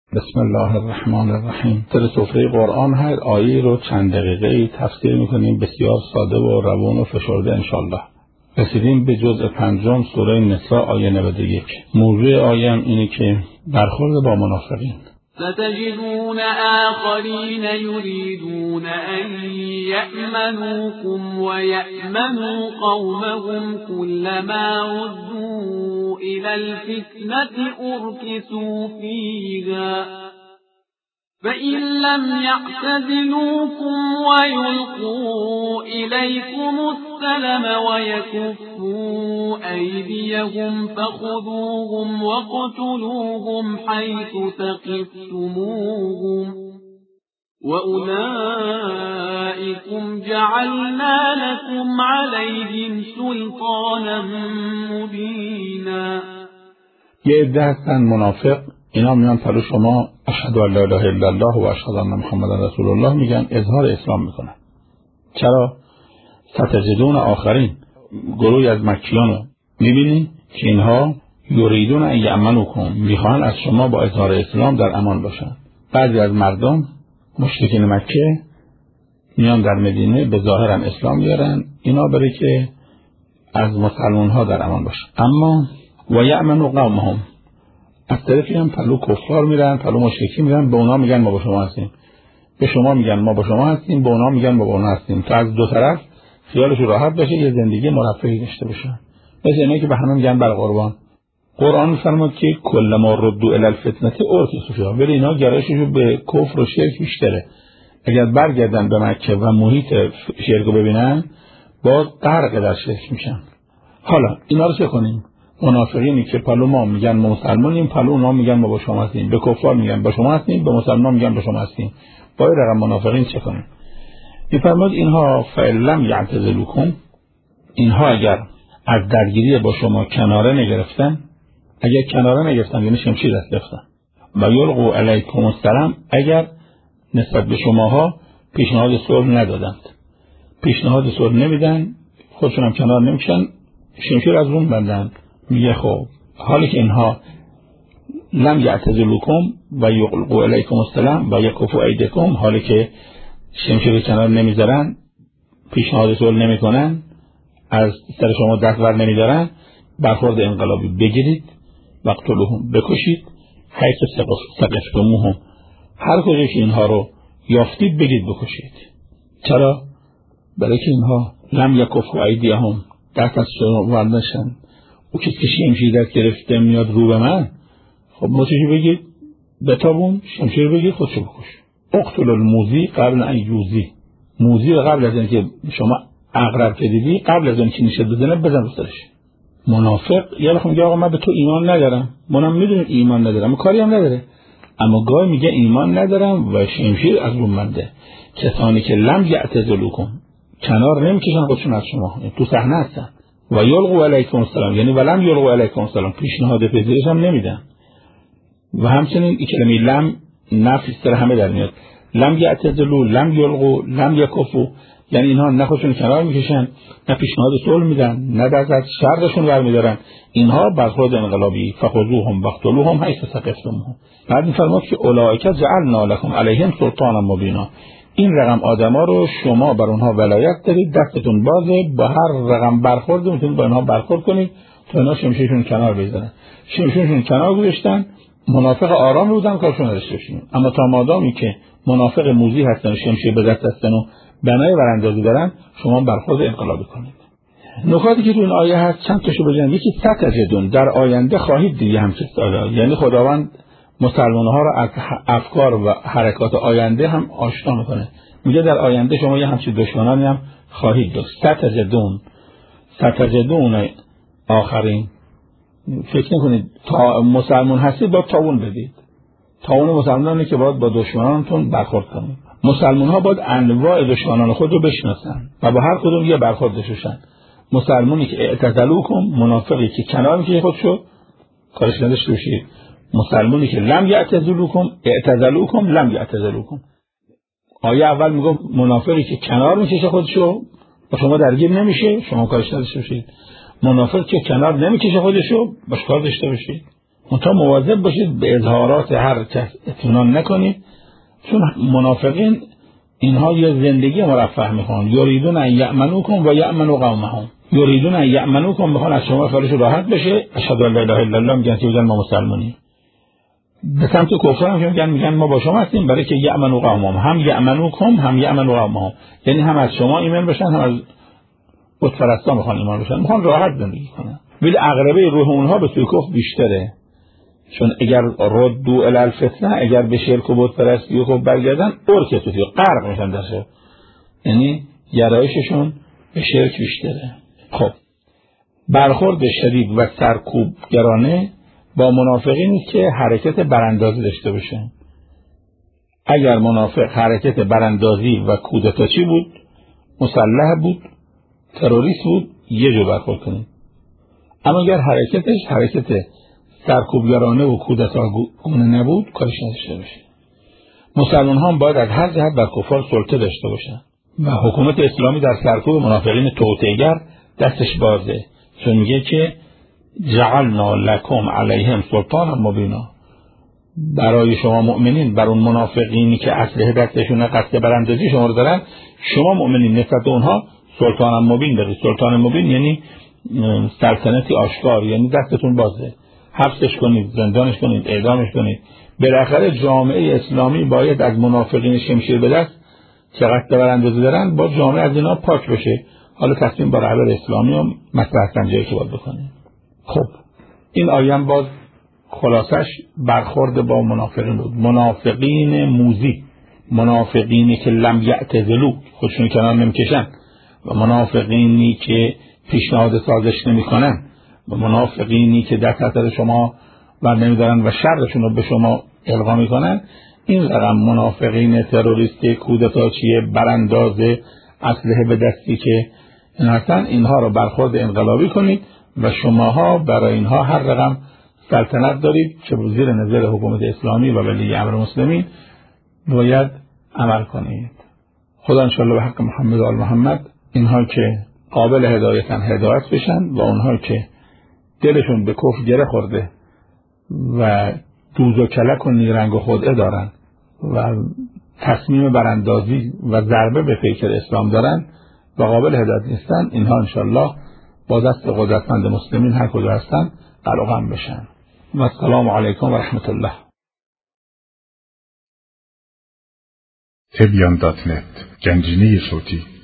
بسم الله الرحمن الرحیم. در سفره قرآن هر آیه رو چند دقیقه تفسیر میکنیم، بسیار ساده و روان و فشرده انشالله. رسیدیم به جزء 5 سوره نساء آیه 91. موضوع آیه هم اینه که برخورد با منافقین. ستجدون آخرین یریدون ان یأمنوکم و یأمنوا قومهم كلما ردوا إلى الفتنة أركسوا فيها فإن لم يعتزلوكم ويلقوا إليكم السلم ويكفوا أيديهم فخذوهم واقتلوهم حيث ثقفتموهم وأولئكم جعلنا لكم عليهم سلطانا مبینا. یه عده هستن منافق، اینا میان پلو شما اشهد ان لا اله الا الله و اشهد ان محمدا رسول الله میگن، اظهار اسلام میکنن. چرا؟ ستجدون آخرین، گروهی از مکیانو میبینی که اینها یریدون ان یأمنوکم، میخوان از شما با اظهار اسلام در امان باشن. بعضی از مردم مشرکین مکه میان در مدینه به ظاهرا اسلام بیارن، اینا برای که از مسلمان ها در امان باشن. اما و یأمنوا قومهم، از طرفی هم پلو کفار میرن، پلو مشرکین میرن، به اونا میگن ما با شما هستیم، به شما میگن ما با شما هستیم، به اونا میگن ما با اونا هستیم، تا از دو طرف خیالش راحت بشه، یه زندگی مرفهی داشته باشن. مثل اینه که به همه میگن بر قربان. قرآن فرمود که کل ما ردوا الی الفتنه ارکسوا فیها، ولی اینا گرایششون به کفر و شرک بیشتره. اگر برگردن به مکه و محیط شرک رو ببینن، باز غرق در شرک میشن. حالا اینا رو چه کنیم؟ منافقینی که پلو ما میگن ما مسلمانیم، پلو اونا میگن ما با شما هستیم، به کفار میگن با شما هستیم، به مسلمان میگن با شما هستیم. با این رقم منافقین چه کنیم؟ میفرماد اینها فَإِلَّمْ يَعْتَزِلُوكُمْ، اینها اگر از درگیری با شما کناره نگرفتن، اگر کناره نگرفتن یعنی شمشیر دست گرفتن، و یلقوا علیکم السلام، اگر نسبت به شماها پیشنهاد صلح ندادند، پیشنهاد صلح نمیدن، خودشون هم کنار نمیشن، شمشیر از اون بندن. میگه خب حالی که اینها لم یعتزلوکم و یلقوا علیکم السلام و یکفوا ایدیکم، حالی که شمشیر کنار نمیذارن، پیشنهاد صلح نمیکنن، از سر شما دست ور نمیدارن، برخورد انقلابی بگیرید، وقتلوهم، بکشید، حیث ثقفتموهم، هر کجا که اینها رو یافتید بگید بکشید. چرا؟ برای که اینها لم یکفوا ایدیهم، دست از شما ورداشتن. او کسی که شمشیر دست گرفته میاد رو به من، خب موسیقی بگید بتابون، شمشیر بگید خودشو بکش. اقتل الموذی قبل ان یوذی، موذی قبل از اینکه شما عقرب که دیدی، قبل از اینکه نیشت بزنه بزن رو سرش. منافق یه وقت میگه آقا من به تو ایمان ندارم، منم میدونم ایمان ندارم، کاری هم نداره، اما گاهی میگه ایمان ندارم و شمشیر از اون منده. کسانی که لم یعتزلوکم، کنار نمیکشن خودشون از شما، تو صحنه هستن. و یلقوا علیکم السلام، یعنی ولم یلقوا علیکم السلام، پیشنهاد پذیرش هم نمیدن. و همچنین این کلمه لم نفی سر همه در میاد، لم یعتزلوا، لم یلقوا، لم یکفوا، یعنی اینها نه خودشون کنار میکشن، نه پیشنهاد صلح میدن، نه دست از شرشون برمیدارن. اینها برخورد انقلابی، فخذوهم وقتلوهم حیث ثقفتموهم. بعد میفرماد که اولئک جعلنا لكم علیهم سلطانا مبینا، این رقم آدما رو شما بر اونها ولایت دارید، دستتون بازه، با هر رقم برخورد میتونید با اینها برخورد کنید تا اینا شمشیرشون کنار بزنن. شمشیرشون کنار گذاشتن، منافق آرام بودن، کارشون نداشته باشین. اما تا مادامی که منافق موذی هستن، شمشیر به دست هستن و بنای براندازی دارن، شما برخورد انقلابی کنید. نکاتی که تو این آیه هست چند تاشو بگم. یکی ستجدون، در آینده خواهید دید همچین سالا، یعنی خداوند مسلمان‌ها را از افکار و حرکات آینده هم آشنا میکنه. میگه در آینده شما یه همچین دشمنانی هم خواهید داشت. ستجدون آخرین، فکر نکنید تا مسلمان هستید باید تاون بدید. تاون مسلمانانی که باید با دشمنانتون برخورد کنید. مسلمان‌ها باید انواع دشمنان خود رو بشناسن و با هر کدوم یه برخورد داشتن. مسلمانی که اعتزلوکم، منافقی که کنار میکشه خودشو، کارش نداشته باشید. مسلمانی که لم یعتزلوکم، اعتزلوکم، لم یعتزلوکم. آیه اول میگه منافقی که کنار میکشه خودشو، با شما درگیر نمیشه، شما کارش نداشته باشید. منافق که کنار نمیکشه خودشو، باش کار داشته باشید. منتها مواظب باشید به اظهارات هر کس اطمینان نکنید، چون منافقین اینها یه زندگی مرفه میخوان. یریدون ان یأمنوکم و یأمنوا قومهم. یریدون ان یأمنوکم، میخوان از شما خیالش راحت بشه. اشهد ان لا اله الا الله میگن که میگن ما مسلمونیم. به سمت کفر هم که میگن ما با شما هستیم، برای که یأمنوا قومهم، هم یأمنوکم هم یأمنوا قومهم، یعنی هم از شما ایمان بشن هم از بت پرستا میخوان ایمان بشن، میخوان راحت زندگی کنن. ولی عقربه روح اونها به سوی کفر بیشتره، چون اگر ردو الی الفتنه، اگر به شرک و بت پرستی و خب برگردن ارکتو فی غرق میشن در شرک، یعنی گرایششون به شرک بیشتره. خب برخورد شدید و سرکوبگرانه با منافقین که حرکت براندازی داشته باشه. اگر منافق حرکت براندازی و کودتاچی بود، مسلح بود، تروریست بود، یه جو برخورد کنید. اما اگر حرکتش حرکت سرکوبگرانه و کودتاگونه نبود، کارش نداشته باشه. مسلمان ها باید از هر جهت بر کفار سلطه داشته باشن و حکومت اسلامی در سرکوب منافقین توطئه‌گر دستش بازه، چون میگه که جعلنا لکم علیهم سلطانا مبینا، برای شما مؤمنین بر اون منافقینی که اسلحه دستشون قصد براندازی شما رو دارن، شما مؤمنین نسبت به اونها سلطان مبین دارید. سلطان مبین یعنی سلطنتی آشکار، یعنی دستتون بازه، حبسش کنید، زندانش کنید، اعدامش کنید. بالاخره جامعه اسلامی باید از منافقین شمشیر به دست که قصد براندازی دارن با جامعه از اینا پاک بشه. حالا تصمیم بر رهبر اسلامی هم مصلحت سنجی که باید بکنه. خب این آیه هم باز خلاصش برخورد با منافقین بود. منافقین موذی، منافقینی که لم یعتزلوا، خودشون کنار نمیکشن، و منافقینی که پیشنهاد سازش نمیکنن، و منافقینی که دست از شما بر نمیدارن و شرشون رو به شما القا میکنن. این رقم منافقین تروریستی، کودتاچی، برانداز، اسلحه به دستی که این هستن، اینها رو برخورد انقلابی کنید و شماها برای اینها هر رقم سلطنت دارید که زیر نظر حکومت اسلامی و ولی امر مسلمین باید عمل کنید. خدا انشاءالله به حق محمد و آل محمد اینها که قابل هدایتن هدایت بشن و اونها که دلشون به کفر گره خورده و دوز و کلک و نیرنگ و خدعه دارن و تصمیم براندازی و ضربه به پیکر اسلام دارن و قابل هدایت نیستن، اینها انشاءالله با دست قدرتمند مسلمین هر کجا هستن قلقم بشن. و السلام علیکم و رحمت الله. تبیان.net گنجینه صوتی